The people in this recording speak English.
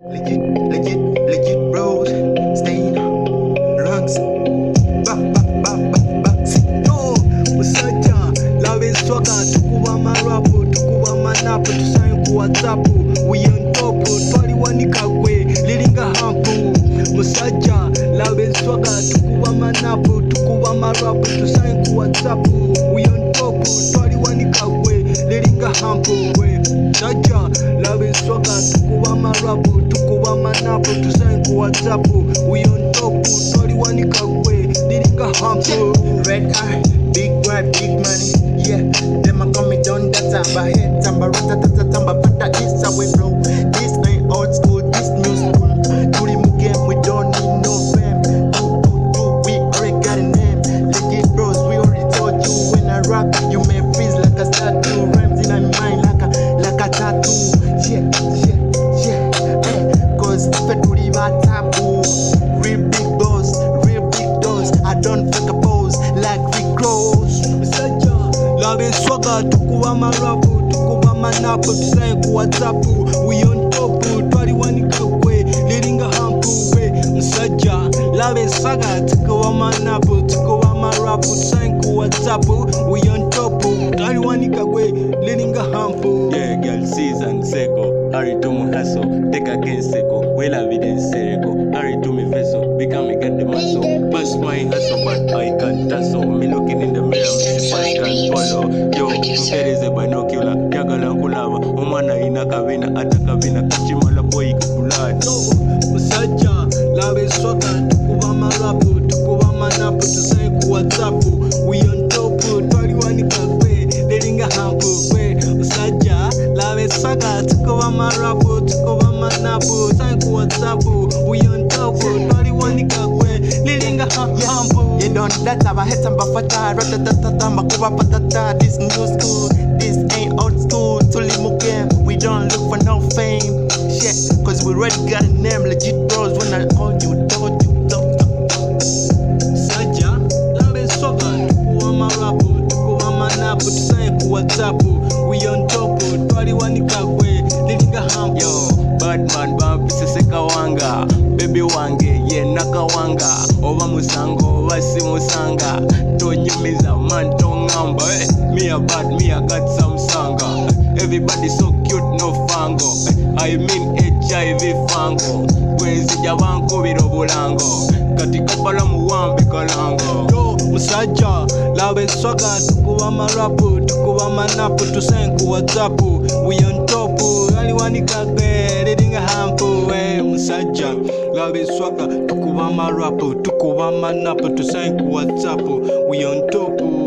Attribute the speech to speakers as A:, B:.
A: Legit bros, stain, ranks, yo, musaja, lawe swaka, tukuwa marapu, tukuwa manapu, tusayin ku WhatsApp, we on top, twali wanikagwe, lilinga hampu, musaja, lawe swaka, tukuwa manapu, tukuwa marapu, tusayin ku WhatsApp, we on top, twali wanikagwe, lilinga hampu, we, musaja, lawe swaka, tukuwa marapu, tukuwa manapu, tusayin ku WhatsApp, we on top, twali wanikagwe, lilinga hampu.
B: Red eye, big word, big money. Yeah, them a coming down that tamba head, tamba ratata tamba pata is away bro. This ain't old school, this new school. Do the move game, we don't need no fame. Do, we already got a name. Legit bros, we already told you when I rap, you may freeze like a statue. Rhymes in my mind like a tattoo. Yeah, cause feduri ba taboo. Real big boss, I don't fake a pose like Rick Ross.
A: Musaja, lawe swaga, tukuwa marapu, tukuwa manapu, tusayin ku WhatsApp, we on top, twali wanikagwe, lilinga hampu, we. Musaja, lawe saga, tukuwa manapu, tukuwa marapu, tusayin ku WhatsApp, we on top, twali wanikagwe, lilinga hampu.
C: Yeah, girl, season seko, hurry to my hustle, take against seko, well evidence seko, hurry to me vessel, become me get the muscle, pass my hustle, but I can't tussle, me looking in the mirror, me see I can't follow, yo, there is a binocular, yagala kulava, umana inakavina, atakavina, kachimala boy kulad.
A: Musaja, lawe swaga, tukuwa marapu, tukuwa manapu, tusayin ku WhatsApp, we on top, twali wanikagwe, lilinga hampu, we. Musaja, lawe saga, tukuwa marapu, tukuwa manapu, tusayin ku WhatsApp, we on top, twali wanikagwe, lilinga hampu.
B: You don't that tamba head tamba fata ratata tamba kuba patata. This new school, this ain't old school. Tuli move game, we don't look for no fame. Shit, cause we already got a name. Legit bros when I called you, told you.
A: Musaja, lawe swaga, tukuwa marapu, tukuwa manapu, tusayin ku WhatsApp, we on top, twali wanikagwe, lilinga hampu.
C: Yo, Batman bampiseseka wanga, baby wange ye nakawanga, oba musango oba si musanga, tonyumiza man tongamba, me a bad, me a got some sanga, everybody so cute no fango, I mean HIV fango, gwenzija bankubira obulango, kati kapala muwambi kalango.
A: Yo, musaja, lawe swaga, tukuwa marapu, tukuwa manapu, tusayin ku WhatsApp, we on top, twali wanikagwe, lilinga hampu, we. Musaja, lawe swaga, tukuwa marapu, tukuwa manapu, tusayin ku WhatsApp, we on top.